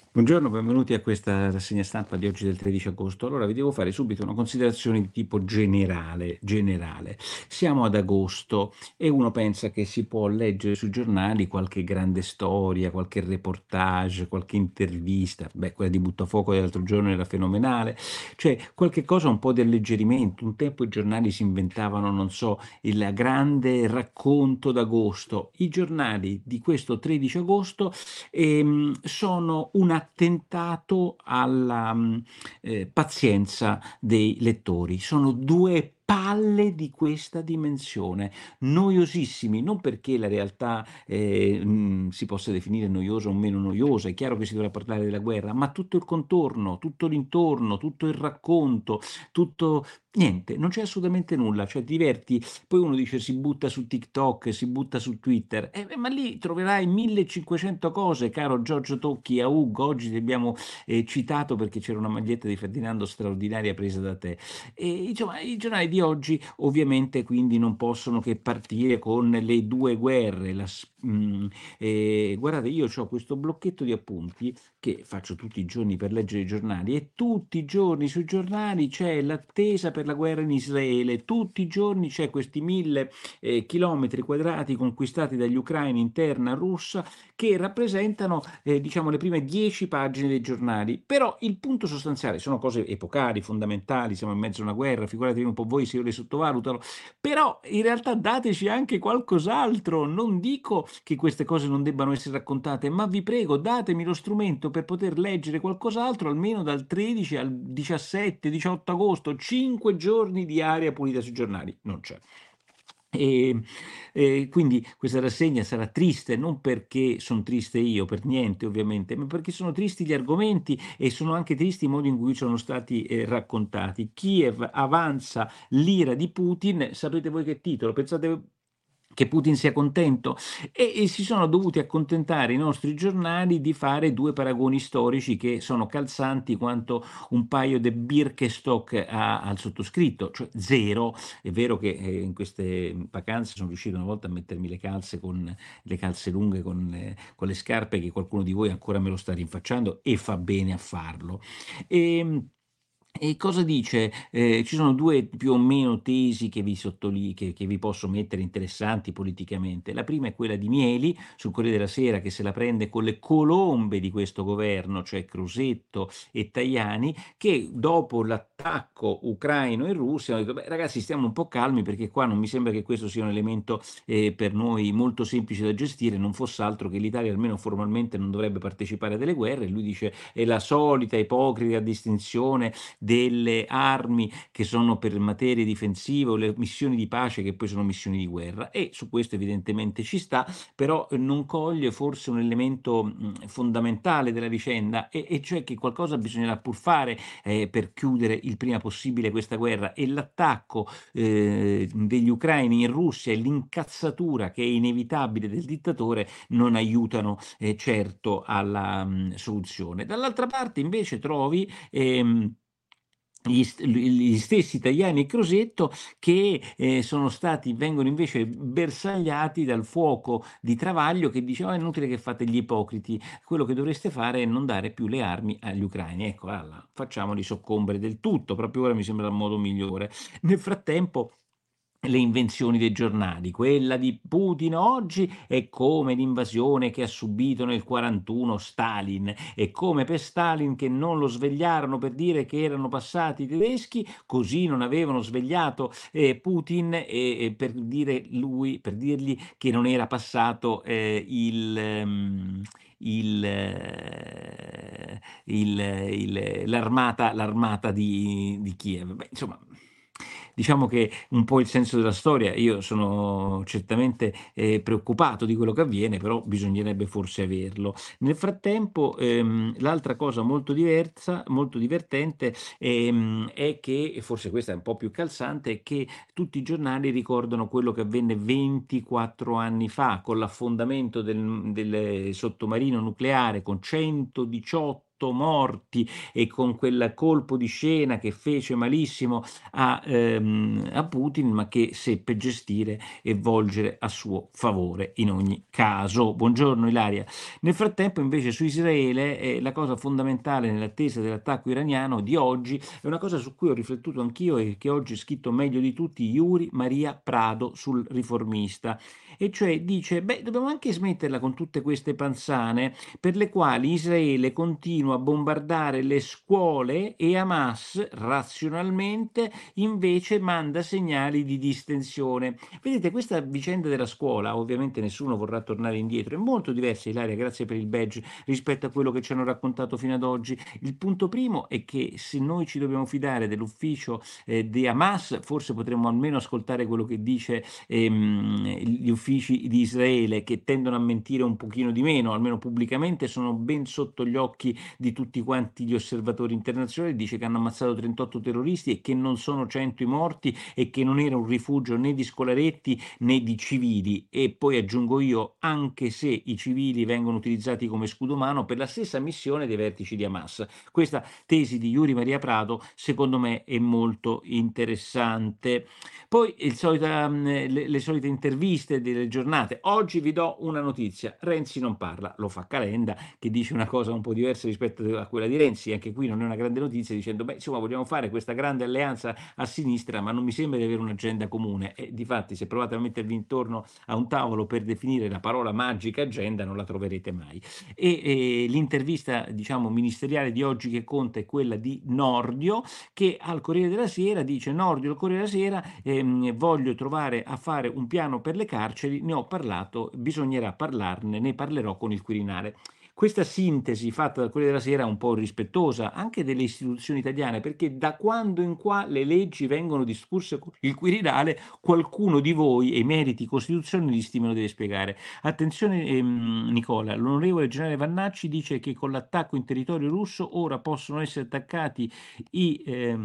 Buongiorno, benvenuti a questa rassegna stampa di oggi del 13 agosto. Allora, vi devo fare subito una considerazione di tipo generale. Siamo ad agosto e uno pensa che si può leggere sui giornali qualche grande storia, qualche reportage, qualche intervista. Beh, quella di Buttafuoco dell'altro giorno era fenomenale. Cioè, qualche cosa un po' di alleggerimento. Un tempo i giornali si inventavano, non so, il grande racconto d'agosto. I giornali di questo 13 agosto sono un attentato alla pazienza dei lettori. Sono 2 palle di questa dimensione, noiosissimi, non perché la realtà, si possa definire noiosa o meno noiosa, è chiaro che si dovrà parlare della guerra, ma tutto il contorno, tutto l'intorno, tutto il racconto, tutto niente, non c'è assolutamente nulla, cioè ti diverti, poi uno dice si butta su TikTok, si butta su Twitter, ma lì troverai 1500 cose, caro Giorgio Tocchi, a Ugo, oggi ti abbiamo citato perché c'era una maglietta di Ferdinando straordinaria presa da te. E insomma, i giornali di oggi ovviamente quindi non possono che partire con le due guerre. Guardate, io ho questo blocchetto di appunti che faccio tutti i giorni per leggere i giornali e tutti i giorni sui giornali c'è l'attesa per la guerra in Israele, tutti i giorni c'è questi 1000 chilometri quadrati conquistati dagli ucraini in terra russa che rappresentano diciamo le prime 10 pagine dei giornali. Però il punto sostanziale sono cose epocali, fondamentali, siamo in mezzo a una guerra, figuratevi un po' voi se io le sottovalutano, però in realtà dateci anche qualcos'altro, non dico che queste cose non debbano essere raccontate, ma vi prego datemi lo strumento per poter leggere qualcos'altro almeno dal 13 al 17, 18 agosto, 5 giorni di aria pulita sui giornali, non c'è. E, quindi questa rassegna sarà triste, non perché son triste io, per niente ovviamente, ma perché sono tristi gli argomenti e sono anche tristi i modi in cui sono stati, raccontati. Kiev avanza l'ira di Putin, sapete voi che titolo? Pensate che Putin sia contento? E si sono dovuti accontentare i nostri giornali di fare 2 paragoni storici che sono calzanti quanto un paio de Birkenstock a al sottoscritto, cioè 0. È vero che, in queste vacanze sono riuscito una volta a mettermi le calze lunghe con le scarpe che qualcuno di voi ancora me lo sta rinfacciando e fa bene a farlo. Ehm, e cosa dice? Ci sono 2 più o meno tesi che che vi posso mettere interessanti politicamente. La prima è quella di Mieli sul Corriere della Sera che se la prende con le colombe di questo governo, cioè Crosetto e Tajani, che dopo l'attacco ucraino in Russia hanno detto: "Beh ragazzi stiamo un po' calmi perché qua non mi sembra che questo sia un elemento, per noi molto semplice da gestire, non foss'altro che l'Italia almeno formalmente non dovrebbe partecipare a delle guerre". E lui dice: "È la solita ipocrita distinzione delle armi che sono per materie difensive o le missioni di pace che poi sono missioni di guerra". E su questo evidentemente ci sta, però non coglie forse un elemento, fondamentale della vicenda e cioè che qualcosa bisognerà pur fare, per chiudere il prima possibile questa guerra e l'attacco, degli ucraini in Russia e l'incazzatura che è inevitabile del dittatore non aiutano, certo alla, soluzione. Dall'altra parte invece trovi, gli stessi Tajani e Crosetto che, vengono invece bersagliati dal fuoco di Travaglio che dice: "Oh, è inutile che fate gli ipocriti, quello che dovreste fare è non dare più le armi agli ucraini. Ecco, alla facciamoli soccombere del tutto", proprio ora mi sembra il modo migliore. Nel frattempo le invenzioni dei giornali, quella di Putin oggi è come l'invasione che ha subito nel '41 Stalin, è come per Stalin che non lo svegliarono per dire che erano passati i tedeschi, così non avevano svegliato, Putin, per dirgli che non era passato, l'armata di Kiev. Beh, insomma, diciamo che un po' il senso della storia io sono certamente, preoccupato di quello che avviene, però bisognerebbe forse averlo. Nel frattempo, l'altra cosa molto divertente, è che, e forse questa è un po' più calzante, è che tutti i giornali ricordano quello che avvenne 24 anni fa con l'affondamento del sottomarino nucleare con 118 38 morti e con quel colpo di scena che fece malissimo a Putin, ma che seppe gestire e volgere a suo favore in ogni caso. Buongiorno Ilaria. Nel frattempo invece su Israele, la cosa fondamentale nell'attesa dell'attacco iraniano di oggi è una cosa su cui ho riflettuto anch'io e che oggi ha scritto meglio di tutti Yuri Maria Prado sul Riformista, e cioè dice: beh, dobbiamo anche smetterla con tutte queste panzane per le quali Israele continua a bombardare le scuole e Hamas razionalmente invece manda segnali di distensione. Vedete, questa vicenda della scuola, ovviamente nessuno vorrà tornare indietro, è molto diversa, Ilaria, grazie per il badge, rispetto a quello che ci hanno raccontato fino ad oggi. Il punto primo è che se noi ci dobbiamo fidare dell'ufficio di Hamas, forse potremmo almeno ascoltare quello che dice gli uffici di Israele, che tendono a mentire un pochino di meno, almeno pubblicamente sono ben sotto gli occhi di tutti quanti gli osservatori internazionali, dice che hanno ammazzato 38 terroristi e che non sono 100 i morti e che non era un rifugio né di scolaretti né di civili. E poi aggiungo io, anche se i civili vengono utilizzati come scudo umano per la stessa missione dei vertici di Hamas. Questa tesi di Yuri Maria Prado secondo me è molto interessante. Poi le solite interviste delle giornate. Oggi vi do una notizia: Renzi non parla, lo fa Calenda, che dice una cosa un po' diversa rispetto a quella di Renzi. Anche qui non è una grande notizia, dicendo: beh, insomma, vogliamo fare questa grande alleanza a sinistra, ma non mi sembra di avere un'agenda comune. E difatti, se provate a mettervi intorno a un tavolo per definire la parola magica agenda, non la troverete mai. L'intervista, diciamo, ministeriale di oggi che conta è quella di Nordio, che al Corriere della Sera dice: Nordio, il Corriere della Sera, voglio trovare a fare un piano per le carceri, ne ho parlato, bisognerà parlarne, ne parlerò con il Quirinale. Questa sintesi fatta dal Corriere della Sera è un po' irrispettosa anche delle istituzioni italiane, perché da quando in qua le leggi vengono discusse con il Quirinale, qualcuno di voi e i meriti costituzionalisti me lo deve spiegare. Attenzione, Nicola, l'onorevole generale Vannacci dice che con l'attacco in territorio russo ora possono essere attaccati i,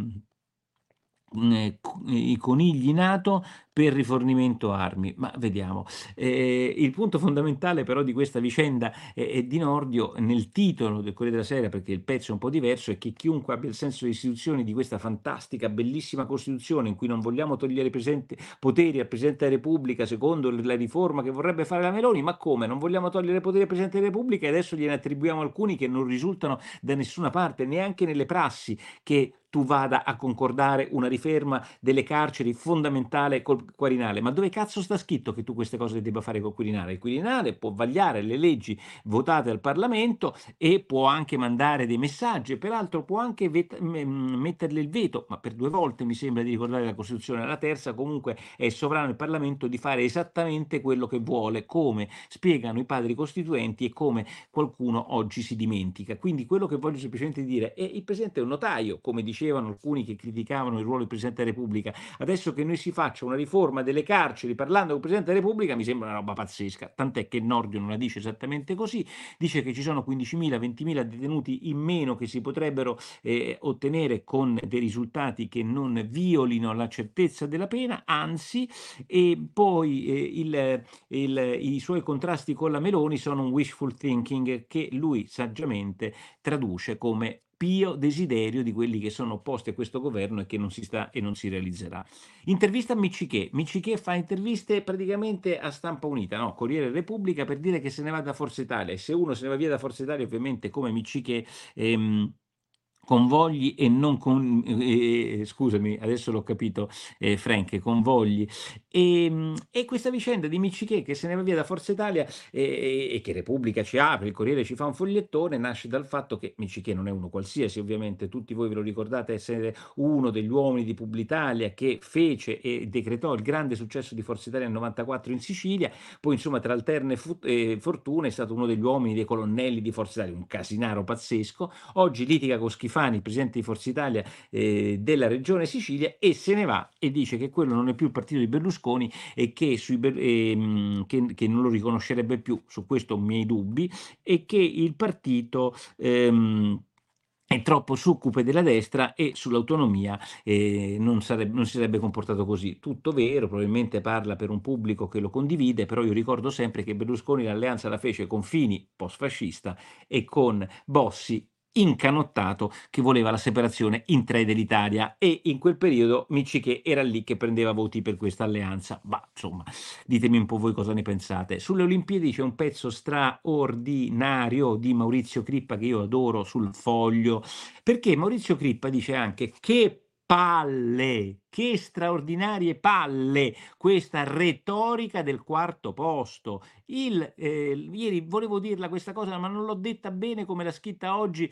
i conigli NATO per rifornimento armi, ma vediamo. Il punto fondamentale però di questa vicenda di Nordio, nel titolo del Corriere della Sera, perché il pezzo è un po' diverso, è che chiunque abbia il senso delle istituzioni di questa fantastica, bellissima Costituzione in cui non vogliamo togliere poteri al Presidente della Repubblica secondo la riforma che vorrebbe fare la Meloni, ma come? Non vogliamo togliere poteri al Presidente della Repubblica e adesso gliene attribuiamo alcuni che non risultano da nessuna parte, neanche nelle prassi, che tu vada a concordare una riforma delle carceri fondamentale col Quirinale. Ma dove cazzo sta scritto che tu queste cose le debba fare col Quirinale? Il Quirinale può vagliare le leggi votate al Parlamento e può anche mandare dei messaggi, peraltro può anche metterle il veto, ma per 2 volte mi sembra di ricordare la Costituzione, la terza comunque è sovrano il Parlamento di fare esattamente quello che vuole, come spiegano i padri costituenti e come qualcuno oggi si dimentica. Quindi quello che voglio semplicemente dire è: il Presidente è un notaio, come dicevano alcuni che criticavano il ruolo del Presidente della Repubblica. Adesso che noi si faccia una riforma delle carceri parlando con il Presidente della Repubblica mi sembra una roba pazzesca, tant'è che Nordio non la dice esattamente così, dice che ci sono 15.000, 20.000 detenuti in meno che si potrebbero ottenere con dei risultati che non violino la certezza della pena, anzi, e poi i suoi contrasti con la Meloni sono un wishful thinking che lui saggiamente traduce come pio desiderio di quelli che sono opposti a questo governo e che non si sta e non si realizzerà. Intervista a Miccichè. Miccichè fa interviste praticamente a stampa unita, no? Corriere della Repubblica, per dire che se ne va da Forza Italia, e se uno se ne va via da Forza Italia ovviamente come Miccichè convogli e non scusami, adesso l'ho capito, Frank, convogli. E questa vicenda di Miccichè che se ne va via da Forza Italia e che Repubblica ci apre, il Corriere ci fa un fogliettone, nasce dal fatto che Miccichè non è uno qualsiasi, ovviamente, tutti voi ve lo ricordate essere uno degli uomini di Publitalia che fece e decretò il grande successo di Forza Italia nel 94 in Sicilia, poi insomma tra alterne fortune è stato uno degli uomini, dei colonnelli di Forza Italia, un casinaro pazzesco. Oggi litiga con Schifani, il presidente di Forza Italia della regione Sicilia, e se ne va e dice che quello non è più il partito di Berlusconi e che, che non lo riconoscerebbe più. Su questo ho i miei dubbi, e che il partito è troppo succube della destra e sull'autonomia non si sarebbe comportato così. Tutto vero, probabilmente parla per un pubblico che lo condivide, però io ricordo sempre che Berlusconi l'alleanza la fece con Fini, post-fascista, e con Bossi, incanottato che voleva la separazione in 3 dell'Italia e in quel periodo Miccichè era lì che prendeva voti per questa alleanza. Bah, insomma, ditemi un po' voi cosa ne pensate. Sulle Olimpiadi c'è un pezzo straordinario di Maurizio Crippa che io adoro sul Foglio, perché Maurizio Crippa dice anche: "Che palle, che straordinarie palle questa retorica del quarto posto". Ieri volevo dirla questa cosa, ma non l'ho detta bene come l'ha scritta oggi,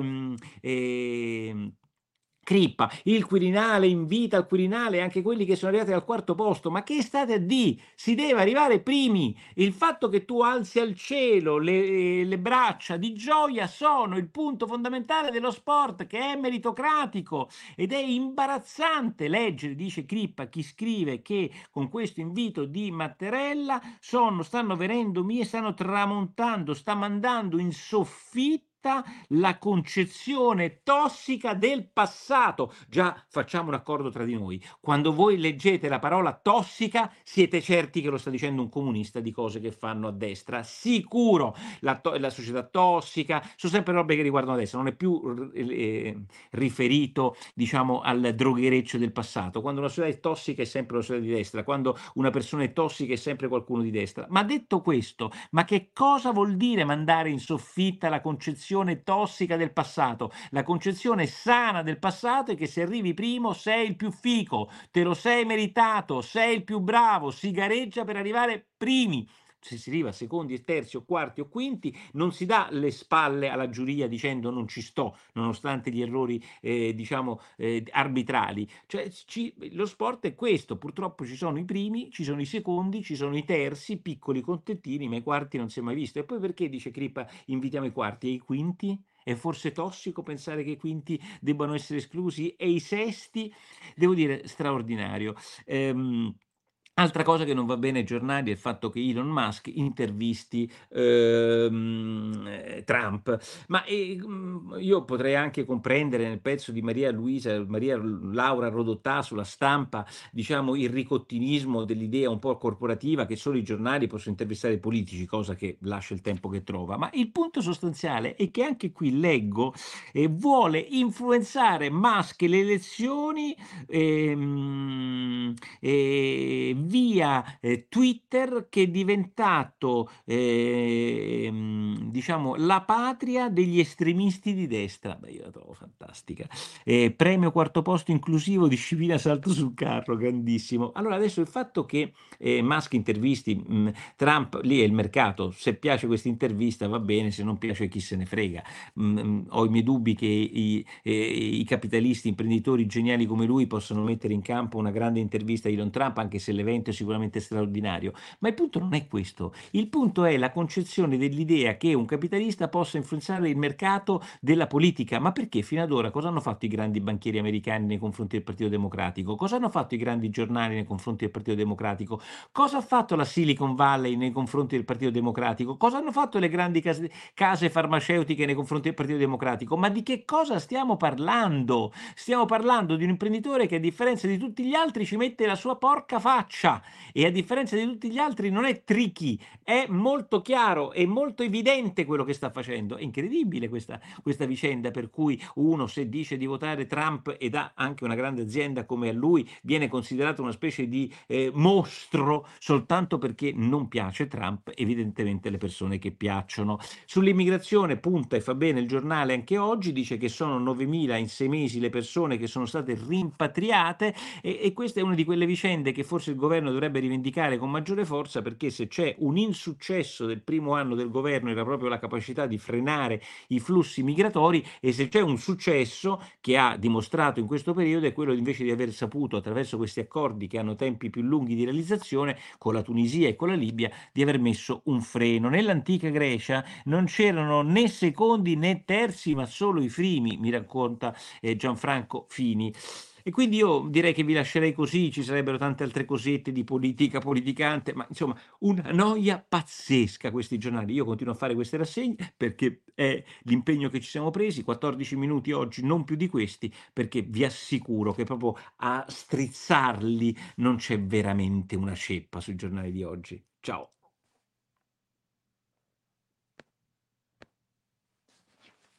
Crippa. Il Quirinale invita al Quirinale anche quelli che sono arrivati al quarto posto. Ma che state a si deve arrivare primi. Il fatto che tu alzi al cielo le braccia di gioia sono il punto fondamentale dello sport, che è meritocratico, ed è imbarazzante leggere, dice Crippa, chi scrive che con questo invito di Mattarella stanno venendo mie, stanno tramontando, sta mandando in soffitta la concezione tossica del passato. Già, facciamo un accordo tra di noi: quando voi leggete la parola tossica, siete certi che lo sta dicendo un comunista di cose che fanno a destra, sicuro. La società tossica, sono sempre robe che riguardano la destra, non è più riferito, diciamo, al droghereccio del passato. Quando una società è tossica è sempre una società di destra, quando una persona è tossica è sempre qualcuno di destra. Ma detto questo, ma che cosa vuol dire mandare in soffitta la concezione tossica del passato? La concezione sana del passato è che se arrivi primo sei il più fico, te lo sei meritato, sei il più bravo, si gareggia per arrivare primi. Se si arriva secondi, terzi o quarti o quinti, non si dà le spalle alla giuria dicendo non ci sto, nonostante gli errori, diciamo, arbitrali. Cioè, lo sport è questo, purtroppo ci sono i primi, ci sono i secondi, ci sono i terzi, piccoli contentini, ma i quarti non si è mai visto. E poi perché, dice Crippa, invitiamo i quarti e i quinti? È forse tossico pensare che i quinti debbano essere esclusi e i sesti? Devo dire, straordinario. Ehm, Altra cosa che non va bene ai giornali è il fatto che Elon Musk intervisti, Trump. Ma, io potrei anche comprendere nel pezzo di Maria Laura Rodotà sulla Stampa, diciamo, il ricottinismo dell'idea un po' corporativa che solo i giornali possono intervistare i politici, cosa che lascia il tempo che trova. Ma il punto sostanziale è che anche qui leggo, vuole influenzare Musk e le elezioni, via, Twitter, che è diventato, diciamo, la patria degli estremisti di destra. Beh, io la trovo fantastica. Premio quarto posto inclusivo, disciplina salto sul carro, grandissimo. Allora adesso il fatto che, Musk intervisti, Trump, lì è il mercato, se piace questa intervista va bene, se non piace chi se ne frega. Ho i miei dubbi che i capitalisti, imprenditori geniali come lui possano mettere in campo una grande intervista a Elon Trump, anche se l'evento è sicuramente straordinario. Ma il punto non è questo. Il punto è la concezione dell'idea che un capitalista possa influenzare il mercato della politica. Ma perché fino ad ora cosa hanno fatto i grandi banchieri americani nei confronti del Partito Democratico? Cosa hanno fatto i grandi giornali nei confronti del Partito Democratico? Cosa ha fatto la Silicon Valley nei confronti del Partito Democratico? Cosa hanno fatto le grandi case farmaceutiche nei confronti del Partito Democratico? Ma di che cosa stiamo parlando? Stiamo parlando di un imprenditore che, a differenza di tutti gli altri, ci mette la sua porca faccia, e a differenza di tutti gli altri non è tricky, è molto chiaro, è molto evidente quello che sta facendo. È incredibile questa vicenda per cui uno, se dice di votare Trump ed ha anche una grande azienda come a lui, viene considerato una specie di, mostro soltanto perché non piace Trump, evidentemente le persone che piacciono. Sull'immigrazione punta, e fa bene il giornale anche oggi, dice che sono 9.000 in 6 mesi le persone che sono state rimpatriate, e questa è una di quelle vicende che forse il governo dovrebbe rivendicare con maggiore forza, perché se c'è un insuccesso del primo anno del governo era proprio la capacità di frenare i flussi migratori, e se c'è un successo che ha dimostrato in questo periodo è quello invece di aver saputo, attraverso questi accordi che hanno tempi più lunghi di realizzazione con la Tunisia e con la Libia, di aver messo un freno. Nell'antica Grecia non c'erano né secondi né terzi, ma solo i primi, mi racconta, Gianfranco Fini. E quindi io direi che vi lascerei così, ci sarebbero tante altre cosette di politica, politicante, ma insomma una noia pazzesca questi giornali. Io continuo a fare queste rassegne perché è l'impegno che ci siamo presi, 14 minuti oggi, non più di questi, perché vi assicuro che proprio a strizzarli non c'è veramente una ceppa sui giornali di oggi. Ciao.